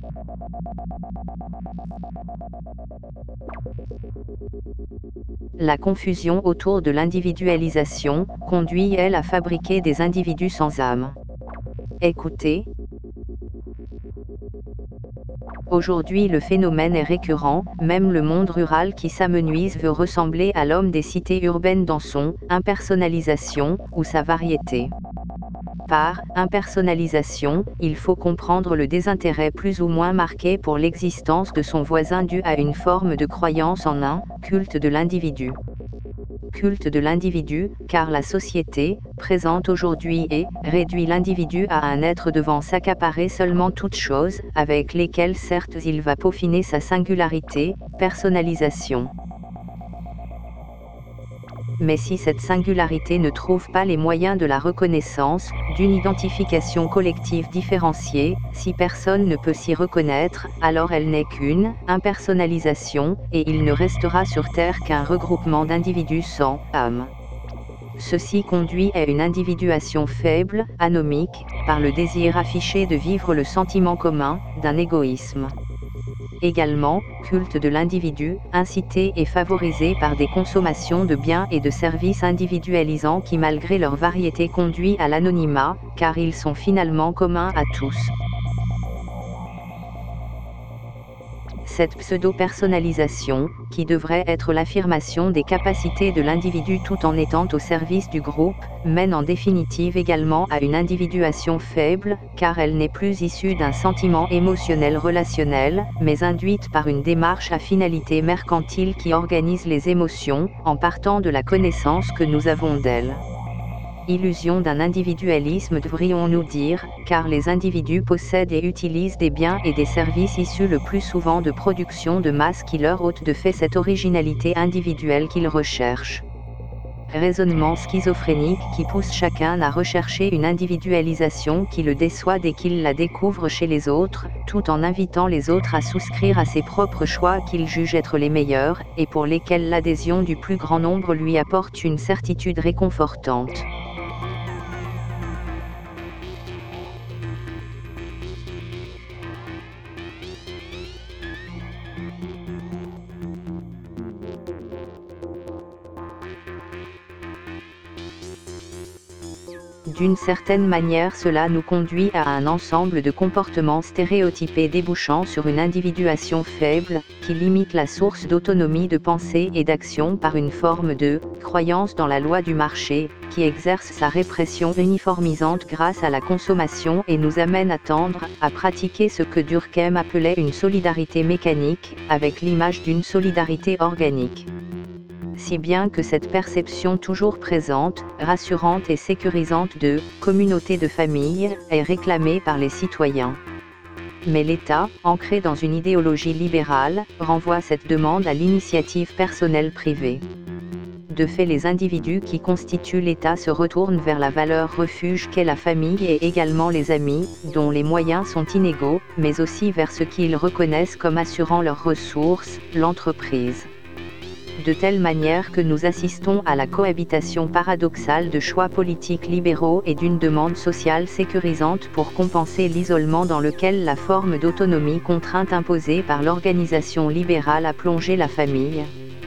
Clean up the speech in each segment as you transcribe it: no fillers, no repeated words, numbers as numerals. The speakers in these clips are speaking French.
La confusion autour de l'individualisation conduit, elle, à fabriquer des individus sans âme. Écoutez. Aujourd'hui, le phénomène est récurrent, même le monde rural qui s'amenuise veut ressembler à l'homme des cités urbaines dans son impersonnalisation ou sa variété. Par impersonnalisation, il faut comprendre le désintérêt plus ou moins marqué pour l'existence de son voisin dû à une forme de croyance en un culte de l'individu. Culte de l'individu, car la société, présente aujourd'hui réduit l'individu à un être devant s'accaparer seulement toutes choses, avec lesquelles certes il va peaufiner sa singularité, personnalisation. Mais si cette singularité ne trouve pas les moyens de la reconnaissance, d'une identification collective différenciée, si personne ne peut s'y reconnaître, alors elle n'est qu'une impersonnalisation, et il ne restera sur Terre qu'un regroupement d'individus sans âme. Ceci conduit à une individuation faible, anomique, par le désir affiché de vivre le sentiment commun, d'un égoïsme. Également, culte de l'individu, incité et favorisé par des consommations de biens et de services individualisants qui malgré leur variété conduit à l'anonymat, car ils sont finalement communs à tous. Cette pseudo-personnalisation, qui devrait être l'affirmation des capacités de l'individu tout en étant au service du groupe, mène en définitive également à une individuation faible, car elle n'est plus issue d'un sentiment émotionnel relationnel, mais induite par une démarche à finalité mercantile qui organise les émotions, en partant de la connaissance que nous avons d'elles. Illusion d'un individualisme devrions-nous dire, car les individus possèdent et utilisent des biens et des services issus le plus souvent de production de masse qui leur ôtent de fait cette originalité individuelle qu'ils recherchent. Raisonnement schizophrénique qui pousse chacun à rechercher une individualisation qui le déçoit dès qu'il la découvre chez les autres, tout en invitant les autres à souscrire à ses propres choix qu'il juge être les meilleurs, et pour lesquels l'adhésion du plus grand nombre lui apporte une certitude réconfortante. D'une certaine manière, cela nous conduit à un ensemble de comportements stéréotypés débouchant sur une individuation faible, qui limite la source d'autonomie de pensée et d'action par une forme de croyance dans la loi du marché, qui exerce sa répression uniformisante grâce à la consommation et nous amène à tendre à pratiquer ce que Durkheim appelait une solidarité mécanique, avec l'image d'une solidarité organique. Si bien que cette perception toujours présente, rassurante et sécurisante de « communauté de famille » est réclamée par les citoyens. Mais l'État, ancré dans une idéologie libérale, renvoie cette demande à l'initiative personnelle privée. De fait, les individus qui constituent l'État se retournent vers la valeur refuge qu'est la famille et également les amis, dont les moyens sont inégaux, mais aussi vers ce qu'ils reconnaissent comme assurant leurs ressources, l'entreprise. De telle manière que nous assistons à la cohabitation paradoxale de choix politiques libéraux et d'une demande sociale sécurisante pour compenser l'isolement dans lequel la forme d'autonomie contrainte imposée par l'organisation libérale a plongé la famille.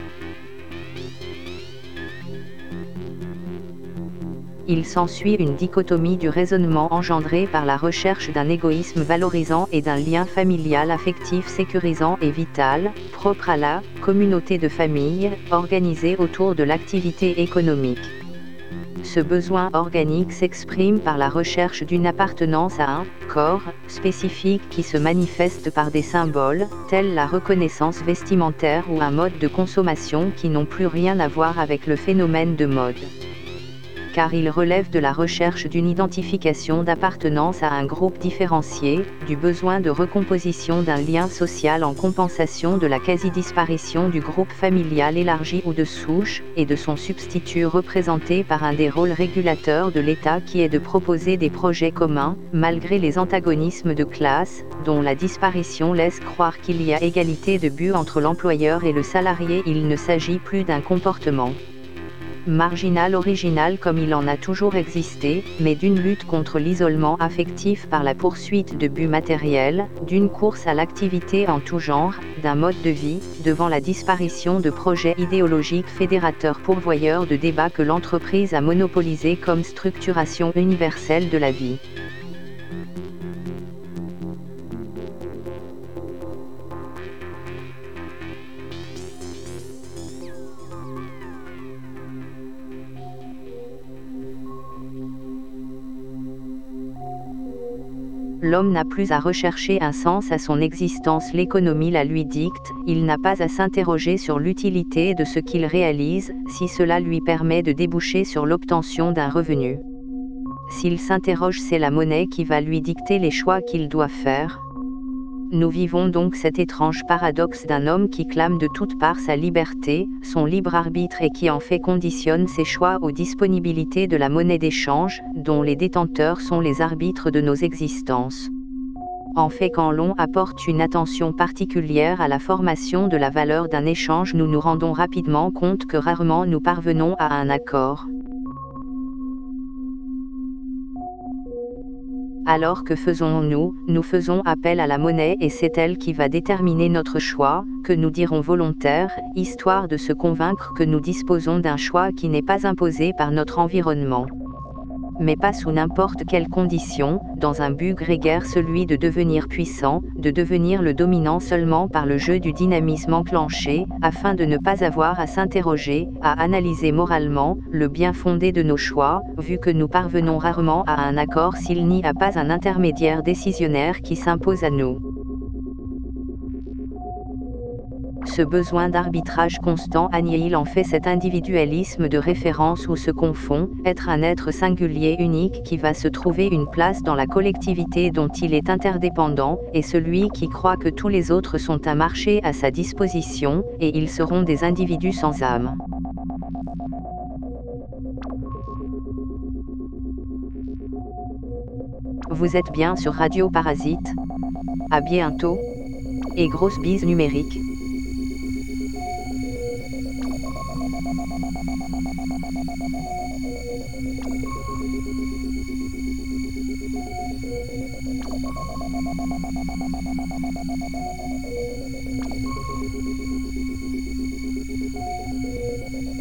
Il s'ensuit une dichotomie du raisonnement engendré par la recherche d'un égoïsme valorisant et d'un lien familial affectif sécurisant et vital, propre à la communauté de famille, organisée autour de l'activité économique. Ce besoin organique s'exprime par la recherche d'une appartenance à un corps spécifique qui se manifeste par des symboles, tels la reconnaissance vestimentaire ou un mode de consommation qui n'ont plus rien à voir avec le phénomène de mode. Car il relève de la recherche d'une identification d'appartenance à un groupe différencié, du besoin de recomposition d'un lien social en compensation de la quasi-disparition du groupe familial élargi ou de souche, et de son substitut représenté par un des rôles régulateurs de l'État qui est de proposer des projets communs, malgré les antagonismes de classe, dont la disparition laisse croire qu'il y a égalité de but entre l'employeur et le salarié. Il ne s'agit plus d'un comportement marginal original comme il en a toujours existé, mais d'une lutte contre l'isolement affectif par la poursuite de buts matériels, d'une course à l'activité en tout genre, d'un mode de vie, devant la disparition de projets idéologiques fédérateurs pourvoyeurs de débats que l'entreprise a monopolisés comme structuration universelle de la vie. L'homme n'a plus à rechercher un sens à son existence, l'économie la lui dicte, il n'a pas à s'interroger sur l'utilité de ce qu'il réalise, si cela lui permet de déboucher sur l'obtention d'un revenu. S'il s'interroge, c'est la monnaie qui va lui dicter les choix qu'il doit faire. Nous vivons donc cet étrange paradoxe d'un homme qui clame de toutes parts sa liberté, son libre arbitre et qui en fait conditionne ses choix aux disponibilités de la monnaie d'échange, dont les détenteurs sont les arbitres de nos existences. En fait, quand l'on apporte une attention particulière à la formation de la valeur d'un échange, nous nous rendons rapidement compte que rarement nous parvenons à un accord. Alors que faisons-nous? Nous faisons appel à la monnaie et c'est elle qui va déterminer notre choix, que nous dirons volontaire, histoire de se convaincre que nous disposons d'un choix qui n'est pas imposé par notre environnement. Mais pas sous n'importe quelle condition, dans un but grégaire, celui de devenir puissant, de devenir le dominant seulement par le jeu du dynamisme enclenché, afin de ne pas avoir à s'interroger, à analyser moralement, le bien fondé de nos choix, vu que nous parvenons rarement à un accord s'il n'y a pas un intermédiaire décisionnaire qui s'impose à nous. Ce besoin d'arbitrage constant annihile en fait cet individualisme de référence où se confond, être un être singulier unique qui va se trouver une place dans la collectivité dont il est interdépendant, et celui qui croit que tous les autres sont un marché à sa disposition, et ils seront des individus sans âme. Vous êtes bien sur Radio Parasite. À bientôt. Et grosse bise numérique.